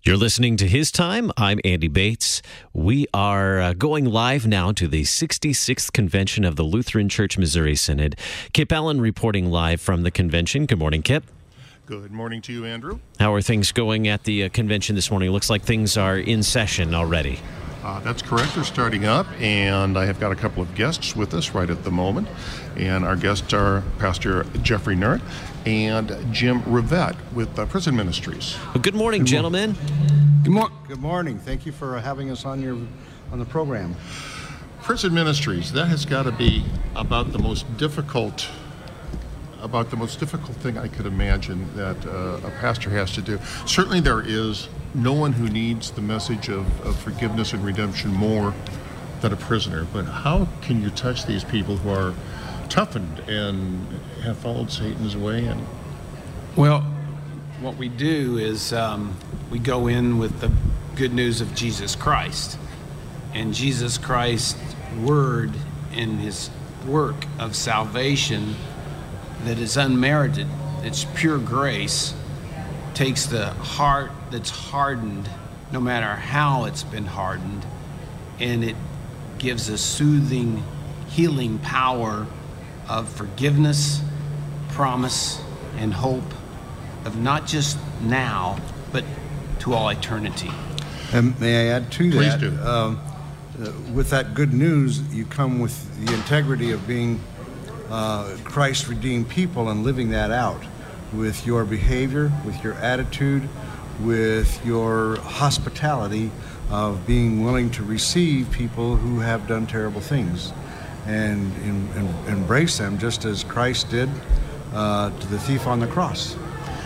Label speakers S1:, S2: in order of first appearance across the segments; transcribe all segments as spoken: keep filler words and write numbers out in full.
S1: You're listening to His Time. I'm Andy Bates. We are uh, going live now to the sixty-sixth Convention of the Lutheran Church Missouri Synod. Kip Allen reporting live from the convention. Good morning, Kip.
S2: Good morning to you, Andrew.
S1: How are things going at the uh, convention this morning? It looks like things are in session already.
S2: Uh, that's correct. They're starting up, and I have got a couple of guests with us right at the moment. And our guests are Pastor Jeffrey Nurret and Jim Rivette with uh, Prison Ministries.
S1: Well, good morning, good gentlemen.
S3: Good, mor- good morning. Thank you for having us on your on the program.
S2: Prison Ministries, that has got to be about the most difficult about the most difficult thing I could imagine that uh, a pastor has to do. Certainly there is no one who needs the message of, of forgiveness and redemption more than a prisoner. But how can you touch these people who are toughened and have followed Satan's way? And
S4: Well, what we do is um, we go in with the good news of Jesus Christ. And Jesus Christ's word and his work of salvation that is unmerited, it's pure grace, takes the heart that's hardened, no matter how it's been hardened, and it gives a soothing, healing power of forgiveness, promise, and hope of not just now, but to all eternity.
S3: And may I add to
S2: Please
S3: that?
S2: do.
S3: Um, uh, with that good news, you come with the integrity of being uh, Christ-redeemed people and living that out with your behavior, with your attitude, with your hospitality of being willing to receive people who have done terrible things and, and, and embrace them just as Christ did uh, to the thief on the cross.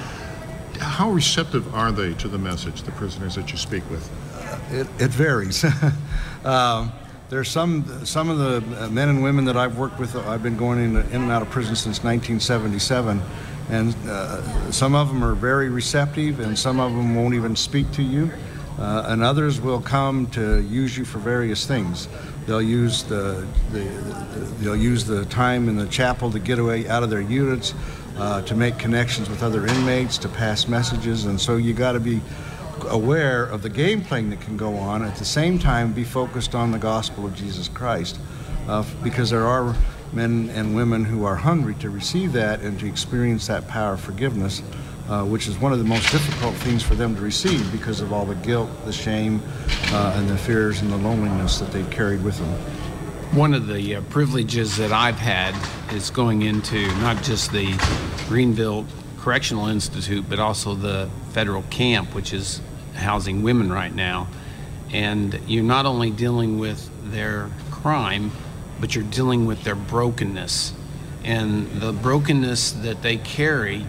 S2: how receptive are they to the message, the prisoners that you speak with?
S3: It, it varies. uh, There's some some of the men and women that I've worked with. I've been going in, in and out of prison since nineteen seventy-seven, and uh, some of them are very receptive, and some of them won't even speak to you, uh, and others will come to use you for various things. They'll use the, the, the they'll use the time in the chapel to get away out of their units, uh, to make connections with other inmates, to pass messages, and so you got to be aware of the game playing that can go on, at the same time be focused on the gospel of Jesus Christ, uh, because there are men and women who are hungry to receive that and to experience that power of forgiveness, uh, which is one of the most difficult things for them to receive because of all the guilt, the shame, uh, and the fears and the loneliness that they've carried with them.
S4: One of the uh, privileges that I've had is going into not just the Greenville Correctional Institute, but also the federal camp, which is housing women right now. And you're not only dealing with their crime, but you're dealing with their brokenness. And the brokenness that they carry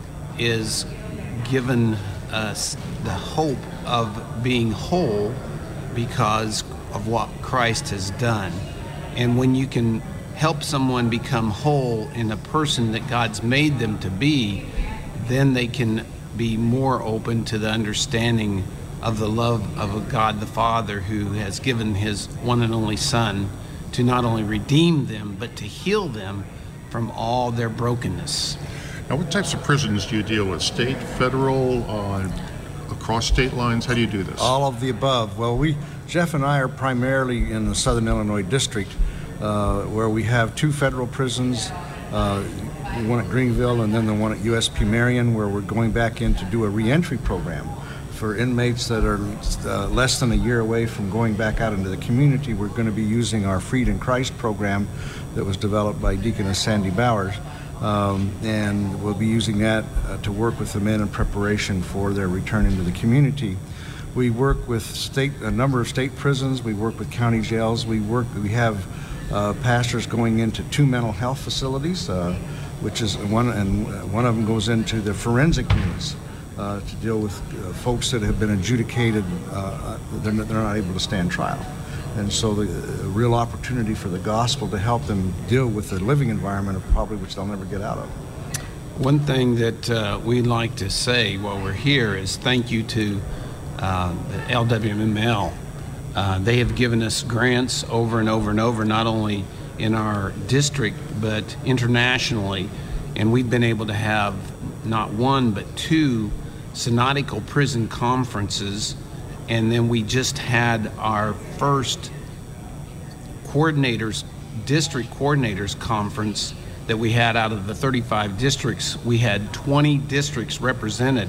S4: is given us the hope of being whole because of what Christ has done. And when you can help someone become whole in the person that God's made them to be, then they can be more open to the understanding of the love of a God the Father who has given his one and only Son to not only redeem them, but to heal them from all their brokenness.
S2: Now, what types of prisons do you deal with? State, federal, uh, across state lines? How do you do this?
S3: All of the above. Well, we, Jeff and I are primarily in the Southern Illinois District, uh, where we have two federal prisons, uh, the one at Greenville and then the one at U S P Marion, where we're going back in to do a reentry program for inmates that are uh, less than a year away from going back out into the community. We're going to be using our Freed in Christ program that was developed by Deaconess Sandy Bowers, um, and we'll be using that uh, to work with the men in preparation for their return into the community. We work with state a number of state prisons. We work with county jails. We work. We have uh, pastors going into two mental health facilities, uh, which is one, and one of them goes into the forensic units uh, to deal with uh, folks that have been adjudicated. Uh, they're, not, they're not able to stand trial, and so the uh, real opportunity for the gospel to help them deal with the living environment of probably which they'll never get out of.
S4: One thing that uh, we like to say while we're here is thank you to uh, the L W M L. Uh, they have given us grants over and over and over, not only in our district, but internationally. And we've been able to have not one, but two synodical prison conferences, and then we just had our first coordinators, district coordinators conference that we had out of the thirty-five districts. We had twenty districts represented.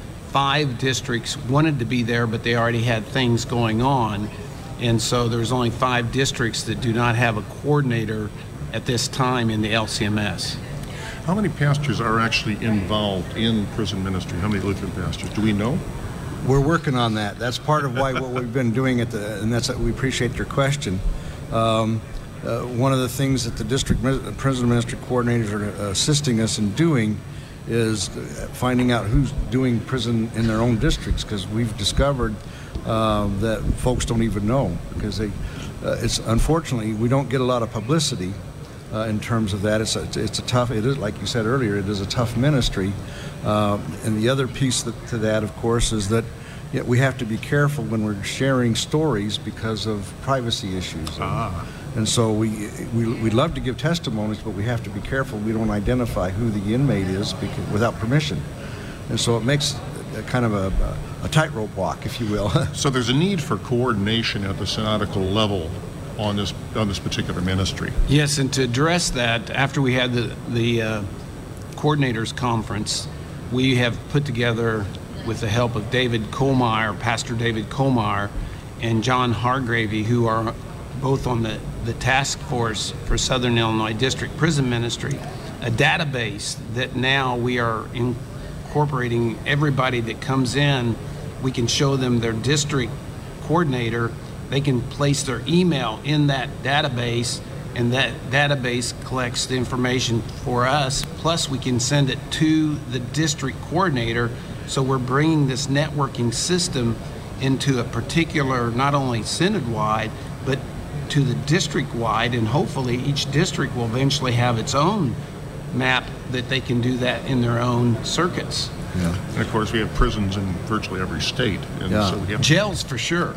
S4: Five districts wanted to be there, but they already had things going on. And so there's only five districts that do not have a coordinator at this time in the L C M S.
S2: How many pastors are actually involved in prison ministry? How many Lutheran pastors? Do we know?
S3: We're working on that. That's part of why what we've been doing at the, and that's we appreciate your question. Um, uh, one of the things that the district prison ministry coordinators are assisting us in doing is finding out who's doing prison in their own districts, because we've discovered uh, that folks don't even know, because they, uh, it's unfortunately we don't get a lot of publicity uh, in terms of that. It's a, it's a tough. It is, like you said earlier, it is a tough ministry. Uh, and the other piece that, to that, of course, is that yeah, we have to be careful when we're sharing stories because of privacy issues.
S2: Ah.
S3: And so we, we we love to give testimonies, but we have to be careful we don't identify who the inmate is because, without permission. And so it makes a kind of a, a tightrope walk, if you will.
S2: So there's a need for coordination at the synodical level on this on this particular ministry.
S4: Yes, and to address that, after we had the, the uh, coordinators conference, we have put together, with the help of David Kohlmeyer, Pastor David Kohlmeyer, and John Hargravy, who are both on the, the task force for Southern Illinois District Prison Ministry, a database that now we are incorporating everybody that comes in. We can show them their district coordinator. They can place their email in that database, and that database collects the information for us. Plus, we can send it to the district coordinator. So we're bringing this networking system into a particular, not only synod-wide, but to the district-wide, and hopefully each district will eventually have its own map that they can do that in their own circuits.
S3: Yeah.
S2: And of course, we have prisons in virtually every state. And
S3: Yeah.
S2: so we have
S4: Jails for sure.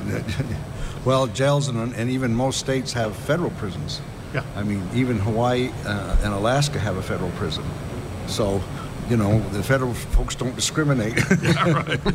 S3: Well, jails and, and even most states have federal prisons.
S2: Yeah.
S3: I mean, even Hawaii uh, and Alaska have a federal prison. So, you know, the federal folks don't discriminate.
S2: Yeah, right.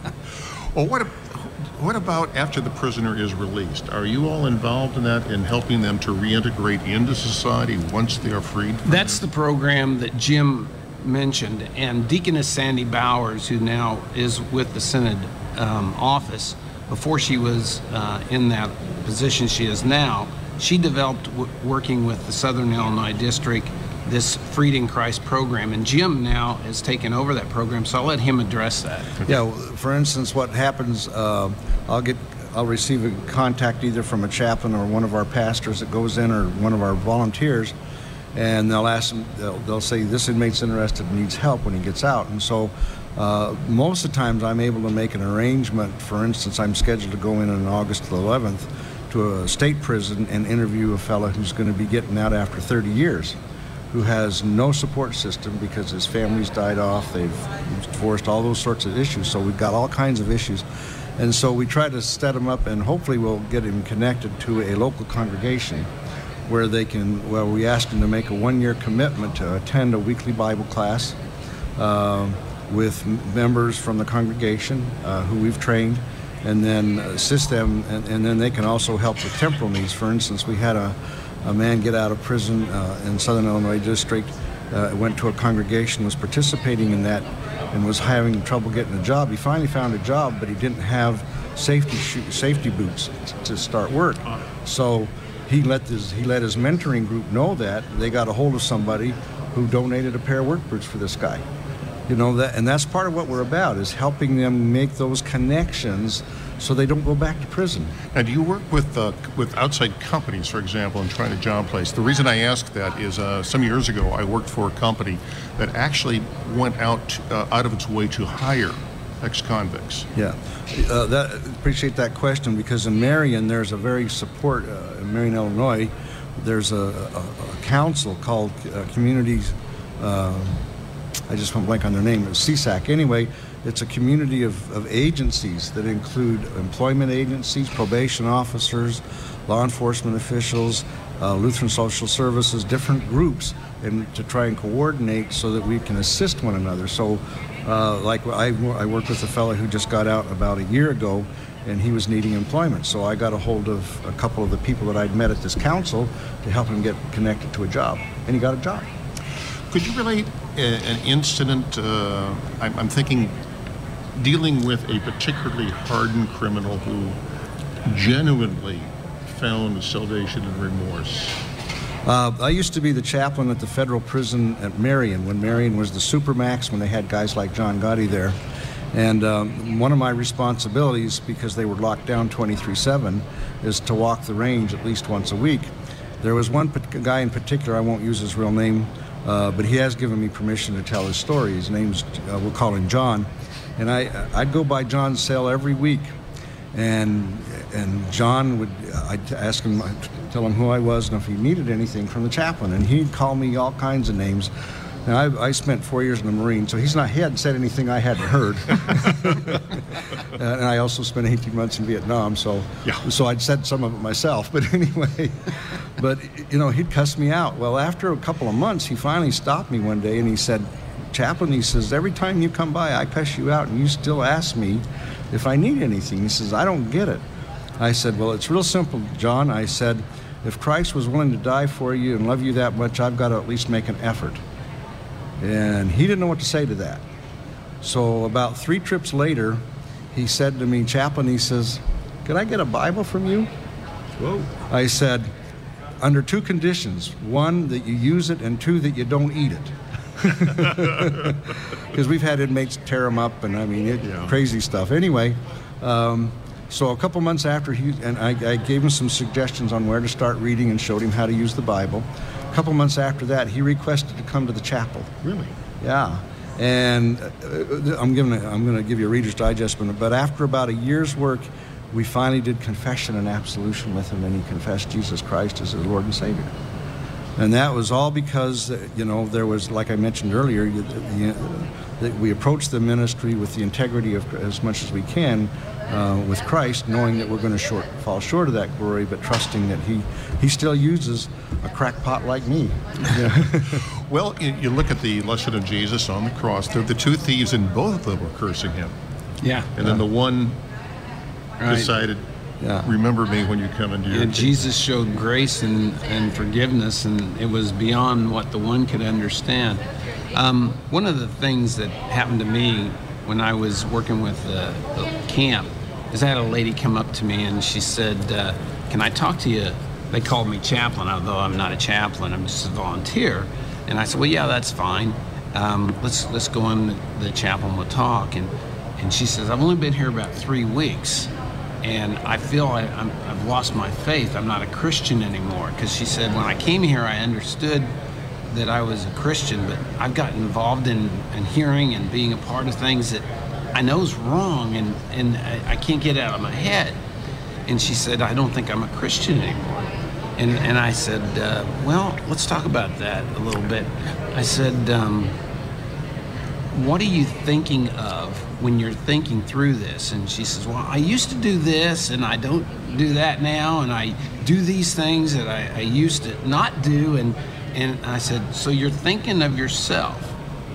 S2: Well, what, what about after the prisoner is released? Are you all involved in that, in helping them to reintegrate into society once they are freed?
S4: That's the program that Jim mentioned, and Deaconess Sandy Bowers, who now is with the Synod um, office, before she was uh, in that position she is now, she developed, w- working with the Southern Illinois District, this Freed in Christ program, and Jim now has taken over that program, so I'll let him address that.
S3: Yeah, well, for instance, what happens, uh, I'll get, I'll receive a contact either from a chaplain or one of our pastors that goes in, or one of our volunteers, and they'll ask them, they'll, they'll say, this inmate's interested and needs help when he gets out. And so uh, most of the times I'm able to make an arrangement. For instance, I'm scheduled to go in on August the eleventh to a state prison and interview a fellow who's going to be getting out after thirty years, who has no support system because his family's died off, they've divorced, all those sorts of issues. So we've got all kinds of issues. And so we try to set him up, and hopefully we'll get him connected to a local congregation where they can, well, we ask them to make a one-year commitment to attend a weekly Bible class uh, with members from the congregation uh, who we've trained, and then assist them, and, and then they can also help with temporal needs. For instance, we had a, a man get out of prison uh, in Southern Illinois District, uh, went to a congregation, was participating in that, and was having trouble getting a job. He finally found a job, but he didn't have safety shoe, safety boots to start work. So he let his he let his mentoring group know that. They got a hold of somebody who donated a pair of work boots for this guy. You know, that, and that's part of what we're about, is helping them make those connections so they don't go back to prison.
S2: And do you work with uh, with outside companies, for example, in trying to job place? The reason I ask that is uh, some years ago I worked for a company that actually went out uh, out of its way to hire ex-convicts.
S3: Yeah, uh, that, appreciate that question, because in Marion there's a very support, uh, in Marion, Illinois, there's a, a, a council called uh, Communities, uh, I just went blank on their name, it's C S A C. Anyway, it's a community of, of agencies that include employment agencies, probation officers, law enforcement officials, uh, Lutheran Social Services, different groups, and to try and coordinate so that we can assist one another. So Uh, like I, I worked with a fellow who just got out about a year ago, and he was needing employment. So I got a hold of a couple of the people that I'd met at this council to help him get connected to a job, and he got a job.
S2: Could you relate a, an incident, uh, I'm, I'm thinking, dealing with a particularly hardened criminal who genuinely found salvation and remorse?
S3: Uh, I used to be the chaplain at the federal prison at Marion, when Marion was the supermax, when they had guys like John Gotti there. And um, one of my responsibilities, because they were locked down twenty-three seven, is to walk the range at least once a week. There was one guy in particular, I won't use his real name, uh, but he has given me permission to tell his story. His name's, uh, we'll call him John. And I, I'd go by John's cell every week. And and John would, I'd ask him, I'd tell him who I was and if he needed anything from the chaplain. And he'd call me all kinds of names. And I, I spent four years in the Marine, so he's not, he hadn't said anything I hadn't heard. And I also spent eighteen months in Vietnam, so
S2: yeah.
S3: so I'd said some of it myself. But anyway, but, you know, he'd cuss me out. Well, after a couple of months, he finally stopped me one day and he said, Chaplain, he says, every time you come by, I cuss you out and you still ask me if I need anything. He says, I don't get it. I said, well, it's real simple, John. I said, if Christ was willing to die for you and love you that much, I've got to at least make an effort. And he didn't know what to say to that. So about three trips later, he said to me, Chaplain, he says, could I get a Bible from you?
S2: Whoa.
S3: I said, under two conditions. One, that you use it, and two, that you don't eat it. Because we've had inmates tear them up, and I mean, it,
S2: yeah.
S3: crazy stuff. Anyway, um, so a couple months after, he and I, I gave him some suggestions on where to start reading and showed him how to use the Bible. A couple months after that, he requested to come to the chapel.
S2: Really?
S3: Yeah. And uh, I'm giving a, I'm going to give you a Reader's Digest, but after about a year's work, we finally did confession and absolution with him, and he confessed Jesus Christ as his Lord and Savior. And that was all because, uh, you know, there was, like I mentioned earlier, you, the, the, we approached the ministry with the integrity of as much as we can uh, with Christ, knowing that we're going to short, fall short of that glory, but trusting that he, he still uses a crackpot like me. Yeah.
S2: Well, you, you look at the lesson of Jesus on the cross. The, the two thieves, and both of them were cursing him.
S4: Yeah.
S2: And then the one
S4: Right.
S2: decided,
S3: Yeah.
S2: remember me when you come into your
S4: And Jesus showed grace and, and forgiveness, and it was beyond what the one could understand. Um, one of the things that happened to me when I was working with the, the camp is I had a lady come up to me and she said, uh, can I talk to you? They called me chaplain, although I'm not a chaplain, I'm just a volunteer. And I said, well, yeah, that's fine. Um, let's let's go in the chapel and we'll talk. And, and she says, I've only been here about three weeks. And I feel I, I'm, I've lost my faith. I'm not a Christian anymore. Because she said, when I came here, I understood that I was a Christian, but I've gotten involved in, in hearing and being a part of things that I know is wrong, and, and I, I can't get out of my head. And she said, I don't think I'm a Christian anymore. And, and I said, uh, well, let's talk about that a little bit. I said, um, what are you thinking of when you're thinking through this? And she says, well, I used to do this and I don't do that now, and I do these things that I, I used to not do. And, and I said, so you're thinking of yourself?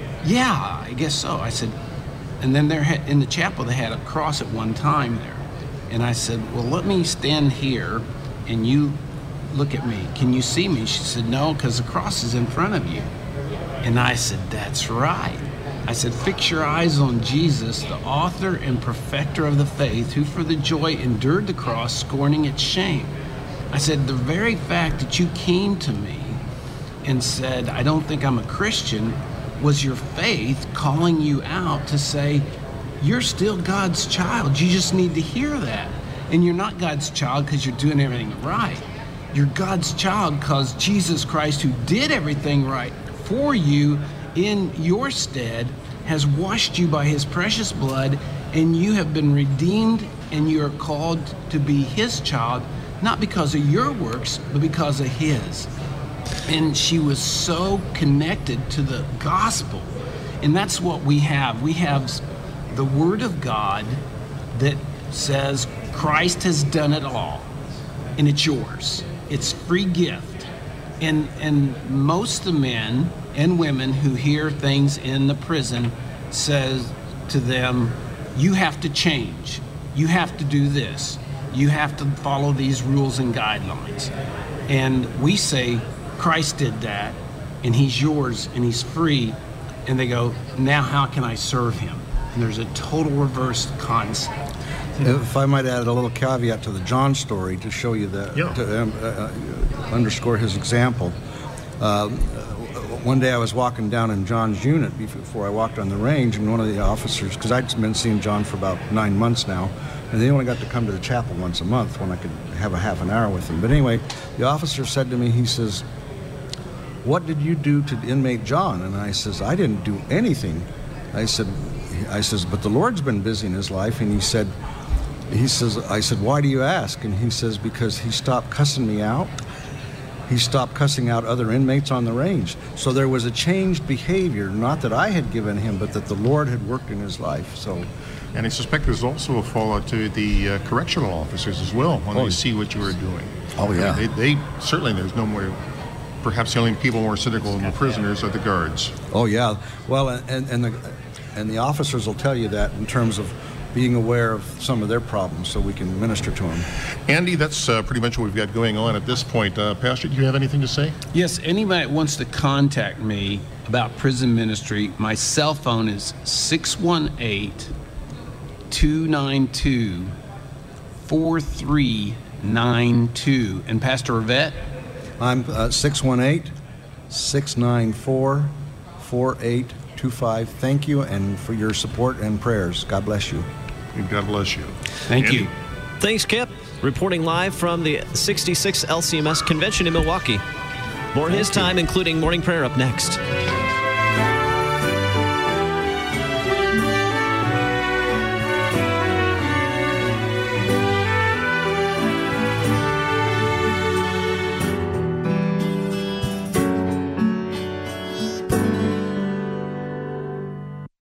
S4: Yeah, I guess so. I said, and then there in the chapel they had a cross at one time there. And I said, well, let me stand here and you look at me. Can you see me? She said, no, because the cross is in front of you. And I said, that's right. I said, fix your eyes on Jesus, the author and perfecter of the faith, who for the joy endured the cross, scorning its shame. I said, the very fact that you came to me and said, I don't think I'm a Christian, was your faith calling you out to say, you're still God's child. You just need to hear that. And you're not God's child because you're doing everything right. You're God's child because Jesus Christ, who did everything right for you, in your stead, has washed you by his precious blood, and you have been redeemed, and you are called to be his child, not because of your works, but because of his. And she was so connected to the gospel. And that's what we have. We have the word of God that says Christ has done it all, and it's yours. It's free gift. And and most of the men and women who hear things in the prison says to them, you have to change. You have to do this. You have to follow these rules and guidelines. And we say, Christ did that, and he's yours, and he's free. And they go, now how can I serve him? And there's a total reverse concept.
S3: If I might add a little caveat to the John story to show you that,
S2: Yeah.
S3: to um, uh, underscore his example. Um, one day I was walking down in John's unit before I walked on the range, and one of the officers, because I'd been seeing John for about nine months now, and they only got to come to the chapel once a month when I could have a half an hour with him. But anyway, the officer said to me, he says, what did you do to inmate John? And I says, I didn't do anything. I said, I says, but the Lord's been busy in his life. And he said, he says, I said, why do you ask? And he says, because he stopped cussing me out. He stopped cussing out other inmates on the range. So there was a changed behavior, not that I had given him, but that the Lord had worked in his life. So,
S2: And I suspect there's also a fallout to the uh, correctional officers as well when
S3: Oh.
S2: they see what you are doing.
S3: Oh, yeah.
S2: I mean, they, they certainly there's no more. Perhaps the only people more cynical than the prisoners are the guards.
S3: oh yeah. Well, and and the and the officers will tell you that in terms of being aware of some of their problems, so we can minister to them.
S2: Andy, that's uh, pretty much what we've got going on at this point. Uh, Pastor, do you have anything to say?
S4: Yes, anybody that wants to contact me about prison ministry, my cell phone is six one eight, two nine two, four three nine two. And Pastor Rivette?
S3: I'm uh, six one eight, six nine four, four eight two five. Thank you, and for your support and prayers. God bless you.
S2: And God bless you.
S4: Thank
S2: Andy?
S4: you.
S1: Thanks, Kip. Reporting live from the sixty-sixth L C M S convention in Milwaukee. More his time, including morning prayer, up next.